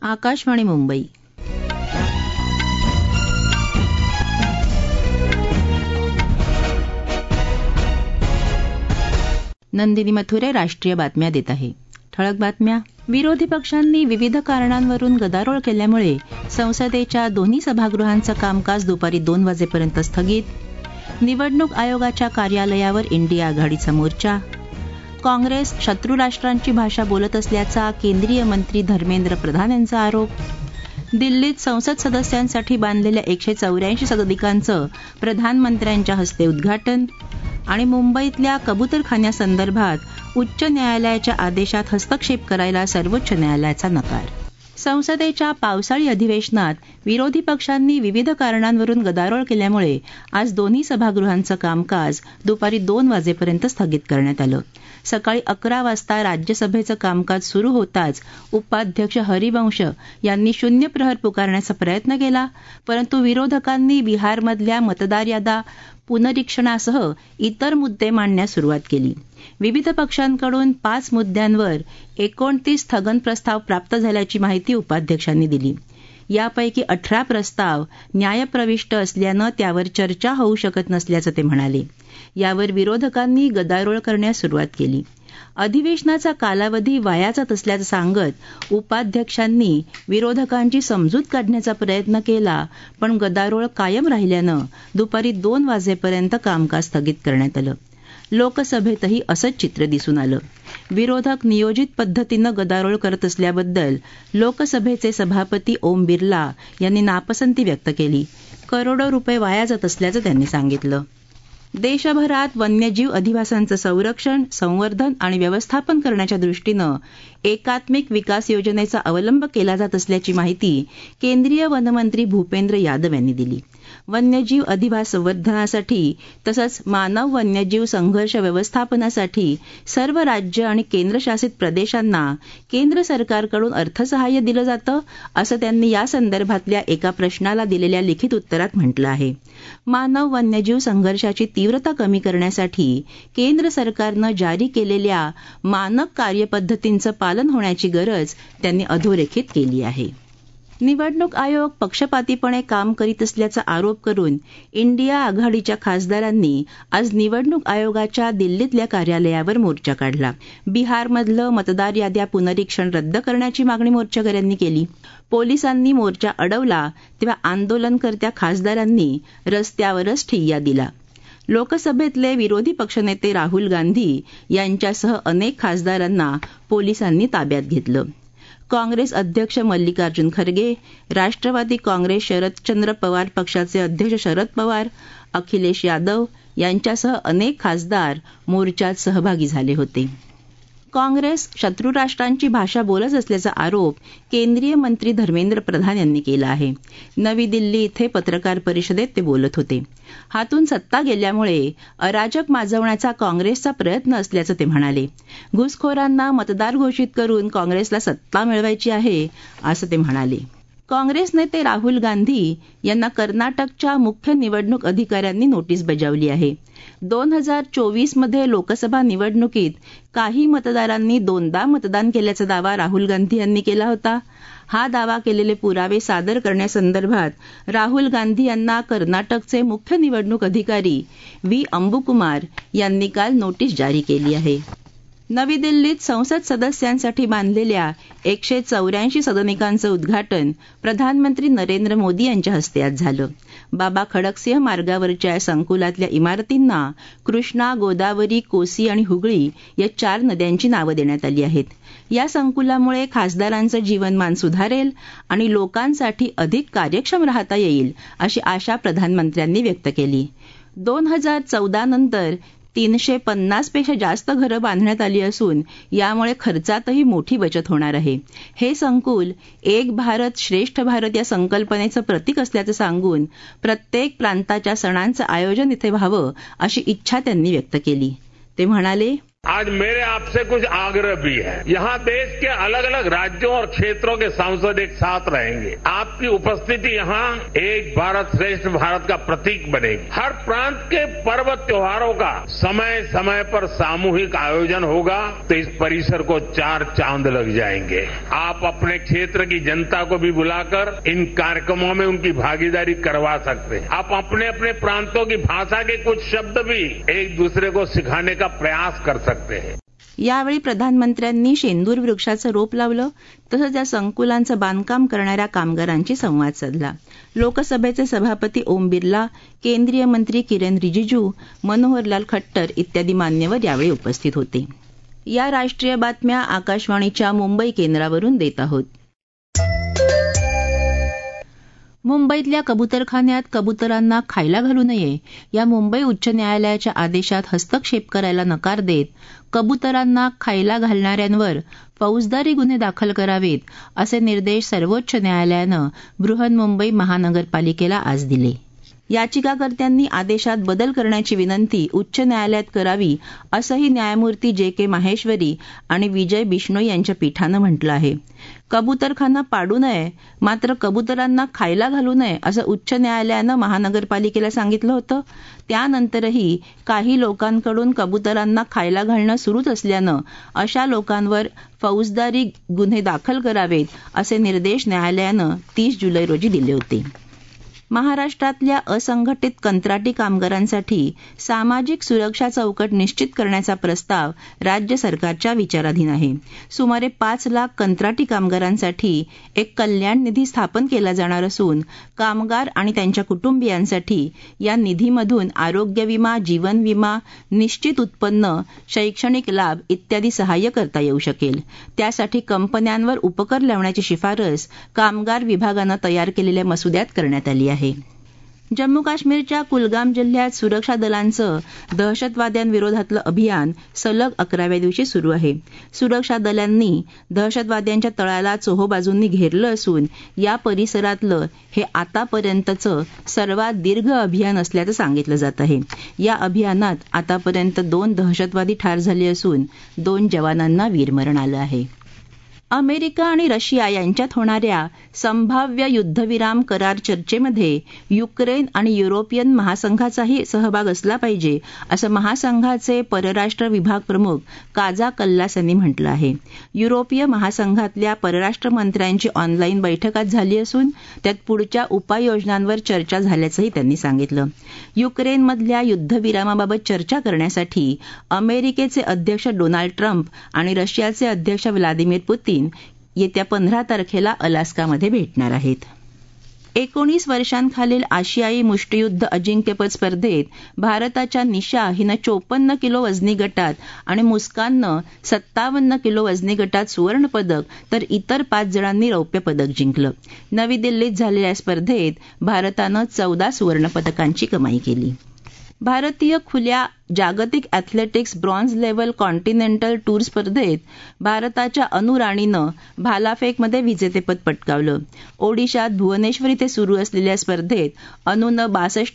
आकाशवाणी मुंबई. नंदिनी मथुरे राष्ट्रीय बातम्या देत आहे. ठळक बातम्या. विरोधी पक्षांनी विविध कारणांवरून गदारोळ केल्यामुळे संसदेच्या दोन्ही सभागृहांचं कामकाज दुपारी 2 वाजेपर्यंत स्थगित. निवडणूक आयोगाच्या कार्यालयावर इंडिया आघाडीचा मोर्चा. काँग्रेस शत्रू राष्ट्रांची भाषा बोलत असल्याचा केंद्रीय मंत्री धर्मेंद्र प्रधान यांचा आरोप. दिल्लीत संसद सदस्यांसाठी बांधलेल्या 184 सदनिकांचं प्रधानमंत्र्यांच्या हस्ते उद्घाटन. आणि मुंबईतल्या कबुतरखान्यासंदर्भात उच्च न्यायालयाच्या आदेशात हस्तक्षेप करायला सर्वोच्च न्यायालयाचा नकार. संसदेच्या पावसाळी अधिवेशनात विरोधी पक्षांनी विविध कारणांवरून गदारोळ केल्यामुळे आज दोन्ही सभागृहांचं कामकाज दुपारी 2 वाजेपर्यंत स्थगित करण्यात आलं. सकाळी 11 वाजता राज्यसभेचं कामकाज सुरू होताच उपाध्यक्ष हरिवंश यांनी शून्य प्रहर पुकारण्याचा प्रयत्न केला, परंतु विरोधकांनी बिहारमधल्या मतदार याद्या पुनरीक्षणासह इतर मुद्दे मांडण्यास सुरुवात केली. विविध पक्षांकडून 5 मुद्द्यांवर 29 स्थगन प्रस्ताव प्राप्त झाल्याची माहिती उपाध्यक्षांनी दिली. यापैकी 18 प्रस्ताव न्यायप्रविष्ट असल्यानं त्यावर चर्चा होऊ शकत नसल्याचं ते म्हणाले. यावर विरोधकांनी गदारोळ करण्यास सुरुवात केली. अधिवेशनाचा कालावधी वाया जात असल्याचं सांगत उपाध्यक्षांनी विरोधकांची समजूत काढण्याचा प्रयत्न केला, पण गदारोळ कायम राहिल्यानं दुपारी 2 वाजेपर्यंत कामकाज स्थगित करण्यात आलं. लोकसभेतही असंच चित्र दिसून आलं. विरोधक नियोजित पद्धतीनं गदारोळ करत असल्याबद्दल लोकसभेचे सभापती ओम बिर्ला यांनी नापसंती व्यक्त केली. करोडो रुपये वाया जात असल्याचं त्यांनी सांगितलं. देशभरात वन्यजीव अधिवासांचं संरक्षण, संवर्धन आणि व्यवस्थापन करण्याच्या दृष्टीनं एकात्मिक विकास योजनेचा अवलंब केला जात असल्याची माहिती केंद्रीय वनमंत्री भूपेंद्र यादव यांनी दिली. वन्यजीव अधिवास संवर्धनासाठी तसंच मानव वन्यजीव संघर्ष व्यवस्थापनासाठी सर्व राज्य आणि केंद्रशासित प्रदेशांना केंद्र सरकारकडून अर्थसहाय्य दिलं जातं, असं त्यांनी या संदर्भातल्या एका प्रश्नाला दिलेल्या लिखित उत्तरात म्हटलं आहे. मानव वन्यजीव संघर्षाची तीव्रता कमी करण्यासाठी केंद्र सरकारनं जारी केलेल्या मानक कार्यपद्धतींचं पालन होण्याची गरज त्यांनी अधोरेखित केली आहे. निवडणूक आयोग पक्षपातीपणे काम करीत असल्याचा आरोप करून इंडिया आघाडीच्या खासदारांनी आज निवडणूक आयोगाच्या दिल्लीतल्या कार्यालयावर मोर्चा काढला. बिहारमधलं मतदार याद्या पुनरीक्षण रद्द करण्याची मागणी मोर्चेकऱ्यांनी केली. पोलिसांनी मोर्चा अडवला तेव्हा आंदोलनकर्त्या खासदारांनी रस्त्यावरच ठिय्या दिला. लोकसभेतले विरोधी पक्षनेते राहुल गांधी यांच्यासह अनेक खासदारांना पोलिसांनी ताब्यात घेतलं. काँग्रेस अध्यक्ष मल्लिकार्जुन खरगे, राष्ट्रवादी काँग्रेस शरदचंद्र पवार पक्षाचे अध्यक्ष शरद पवार, अखिलेश यादव यांच्यासह अनेक खासदार मोर्चात सहभागी झाले होते. काँग्रेस शत्रू राष्ट्रांची भाषा बोलत असल्याचा आरोप केंद्रीय मंत्री धर्मेंद्र प्रधान यांनी केला आहे. नवी दिल्ली इथे पत्रकार परिषदेत ते बोलत होते. हातून सत्ता गेल्यामुळे अराजक माजवण्याचा काँग्रेसचा प्रयत्न असल्याचं ते म्हणाले. घुसखोरांना मतदार घोषित करून काँग्रेसला सत्ता मिळवायची आहे, असं ते म्हणाले. काँग्रेस नेते राहुल गांधी यांना कर्नाटकच्या मुख्य निवडणूक अधिकाऱ्यांनी नोटीस बजावली आहे. 2024 मध्ये लोकसभा निवडणुकीत काही मतदारांनी 2दा मतदान केल्याचा दावा राहुल गांधी यांनी केला होता. हा दावा केलेले पुरावे सादर करण्यासंदर्भात राहुल गांधी यांना कर्नाटकचे मुख्य निवडणूक अधिकारी व्ही अंबुकुमार यांनी काल नोटीस जारी केली आहे. नवी दिल्लीत संसद सदस्यांसाठी बांधलेल्या 184 सदनिकांचं उद्घाटन प्रधानमंत्री नरेंद्र मोदी यांच्या हस्ते आज झालं. बाबा खडकसिंह मार्गावरच्या या संकुलातल्या इमारतींना कृष्णा, गोदावरी, कोसी आणि हुगळी या 4 नद्यांची नावं देण्यात आली आहेत. या संकुलामुळे खासदारांचं जीवनमान सुधारेल आणि लोकांसाठी अधिक कार्यक्षम राहता येईल, अशी आशा प्रधानमंत्र्यांनी व्यक्त केली. 2014 नंतर 350 पेक्षा जास्त घरं बांधण्यात आली असून यामुळे खर्चातही मोठी बचत होणार आहे. हे संकुल एक भारत श्रेष्ठ भारत या संकल्पनेचं प्रतीक असल्याचं सांगून प्रत्येक प्रांताच्या सणांचं आयोजन इथे व्हावं अशी इच्छा त्यांनी व्यक्त केली. ते म्हणाले, आज मेरे आपसे कुछ आग्रह भी है। यहाँ देश के अलग अलग राज्यों और क्षेत्रों के सांसद एक साथ रहेंगे। आपकी उपस्थिति यहाँ एक भारत श्रेष्ठ भारत का प्रतीक बनेगी। हर प्रांत के पर्व त्योहारों का समय समय पर सामूहिक आयोजन होगा तो इस परिसर को 4 चांद लग जाएंगे। आप अपने क्षेत्र की जनता को भी बुलाकर इन कार्यक्रमों में उनकी भागीदारी करवा सकते हैं। आप अपने अपने प्रांतों की भाषा के कुछ शब्द भी एक दूसरे को सिखाने का प्रयास कर सकते हैं। यावेळी प्रधानमंत्र्यांनी शेंदूर वृक्षाचं रोप लावलं तसंच या संकुलांचं बांधकाम करणाऱ्या कामगारांशी संवाद साधला. लोकसभेचे सभापती ओम बिर्ला, केंद्रीय मंत्री किरेन रिजिजू, मनोहरलाल खट्टर इत्यादी मान्यवर यावेळी उपस्थित होते. या राष्ट्रीय बातम्या आकाशवाणीच्या मुंबई केंद्रावरून देत आहोत. मुंबईतल्या कबुतरखान्यात कबुतरांना खायला घालू नये या मुंबई उच्च न्यायालयाच्या आदेशात हस्तक्षेप करायला नकार देत कबुतरांना खायला घालणाऱ्यांवर फौजदारी गुन्हे दाखल करावेत असे निर्देश सर्वोच्च न्यायालयानं बृहन्मुंबई महानगरपालिकेला आज दिले. याचिकाकर्त्यांनी आदेशात बदल करण्याची विनंती उच्च न्यायालयात करावी असंही न्यायमूर्ती जे.के. माहेश्वरी आणि विजय बिश्नोई यांच्या पीठानं म्हटलं आहे. कबुतरखाना पाडू नये मात्र कबुतरांना खायला घालू नये असं उच्च न्यायालयानं महानगरपालिकेला सांगितलं होतं. त्यानंतरही काही लोकांकडून कबुतरांना खायला घालणं सुरूच असल्यानं अशा लोकांवर फौजदारी गुन्हे दाखल करावेत असे निर्देश न्यायालयानं 30 जुलै रोजी दिले होते. महाराष्ट्रातल्या असंघटित कंत्राटी कामगारांसाठी सामाजिक सुरक्षा चौकट निश्चित करण्याचा प्रस्ताव राज्य सरकारच्या विचाराधीन आहे. सुमारे 5 लाख कंत्राटी कामगारांसाठी एक कल्याण निधी स्थापन केला जाणार असून कामगार आणि त्यांच्या कुटुंबियांसाठी या निधीमधून आरोग्य विमा, जीवन विमा, निश्चित उत्पन्न, शैक्षणिक लाभ इत्यादी सहाय्य करता येऊ शकेल. त्यासाठी कंपन्यांवर उपकर लावण्याची शिफारस कामगार विभागानं तयार केलेल्या मसुद्यात करण्यात आली आहे. जम्मू काश्मीरच्या कुलगाम जिल्ह्यात सुरक्षा दलांचं दहशतवाद्यांविरोधातलं अभियान सलग 11व्या दिवशी सुरू आहे. सुरक्षा दलांनी दहशतवाद्यांच्या तळाला चोहोबाजूंनी घेरलं असून या परिसरातलं हे आतापर्यंतचं सर्वात दीर्घ अभियान असल्याचं सांगितलं जात आहे. या अभियानात आतापर्यंत 2 दहशतवादी ठार झाले असून 2 जवानांना वीरमरण आलं आहे. अमेरिका आणि रशिया यांच्यात होणाऱ्या संभाव्य युद्धविराम करार चर्चेमध्ये युक्रेन आणि युरोपियन महासंघाचाही सहभाग असला पाहिजे असं महासंघाचे परराष्ट्र विभाग प्रमुख काजा कल्लास यांनी म्हटलं आहे. युरोपीय महासंघातल्या परराष्ट्र मंत्र्यांची ऑनलाईन बैठक आज झाली असून त्यात पुढच्या उपाययोजनांवर चर्चा झाल्याचंही त्यांनी सांगितलं. युक्रेनमधल्या युद्धविरामाबाबत चर्चा करण्यासाठी अमेरिकेचे अध्यक्ष डोनाल्ड ट्रम्प आणि रशियाचे अध्यक्ष व्लादिमीर पुतीन येत्या 15 तारखेला अलास्कामध्ये भेटणार आहेत. 19 वर्षांखालील आशियाई मुष्टियुद्ध अजिंक्यपद स्पर्धेत भारताच्या निशा हिनं 54 किलो वजनी गटात आणि मुस्काननं 57 किलो वजनी गटात सुवर्णपदक तर इतर 5 जणांनी रौप्य पदक जिंकलं. नवी दिल्लीत झालेल्या स्पर्धेत भारतानं 14 सुवर्णपदकांची कमाई केली. भारतीय खुल्या जागतिक athletics bronze level continental tour स्पर्धेत भारताच्या अनु राणीनं भालाफेकमध्ये विजेतेपद पटकावलं. ओडिशात भुवनेश्वर इथे सुरू असलेल्या स्पर्धेत अनुनं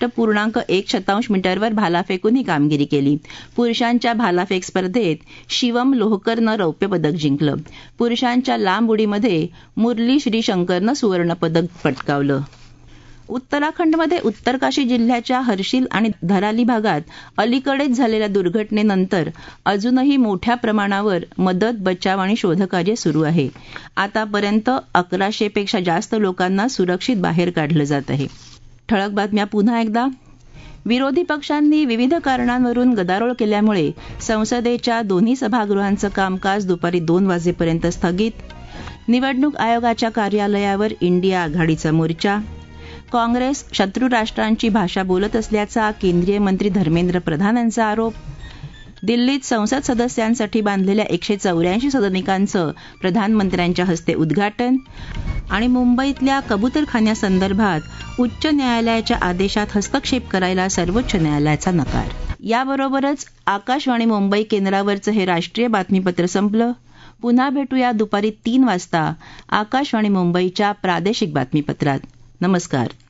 62.1 मीटरवर भाला फेकून ही कामगिरी केली. पुरुषांच्या भालाफेक स्पर्धेत शिवम लोहकरनं रौप्य पदक जिंकलं. पुरुषांच्या लांब उडीमध्ये मुरली श्रीशंकरनं सुवर्णपदक पटकावलं. उत्तराखंडमध्ये उत्तरकाशी जिल्ह्याच्या हर्षिल आणि धराली भागात अलीकडेच झालेल्या दुर्घटनेनंतर अजूनही मोठ्या प्रमाणावर मदत, बचाव आणि शोधकार्य सुरू आहे. आतापर्यंत 1100 पेक्षा जास्त लोकांना सुरक्षित बाहेर काढलं जात आहे. ठळक बातम्या पुन्हा एकदा. विरोधी पक्षांनी विविध कारणांवरून गदारोळ केल्यामुळे संसदेच्या दोन्ही सभागृहांचं कामकाज दुपारी 2 वाजेपर्यंत स्थगित. निवडणूक आयोगाच्या कार्यालयावर इंडिया आघाडीचा मोर्चा. काँग्रेस शत्रू राष्ट्रांची भाषा बोलत असल्याचा केंद्रीय मंत्री धर्मेंद्र प्रधान यांचा आरोप. दिल्लीत संसद सदस्यांसाठी बांधलेल्या 184 सदनिकांचं प्रधानमंत्र्यांच्या हस्ते उद्घाटन. आणि मुंबईतल्या कबुतरखान्यासंदर्भात उच्च न्यायालयाच्या आदेशात हस्तक्षेप करायला सर्वोच्च न्यायालयाचा नकार. याबरोबरच आकाशवाणी मुंबई केंद्रावरचं हे राष्ट्रीय बातमीपत्र संपलं. पुन्हा भेटूया दुपारी 3 वाजता आकाशवाणी मुंबईच्या प्रादेशिक बातमीपत्रात. नमस्कार.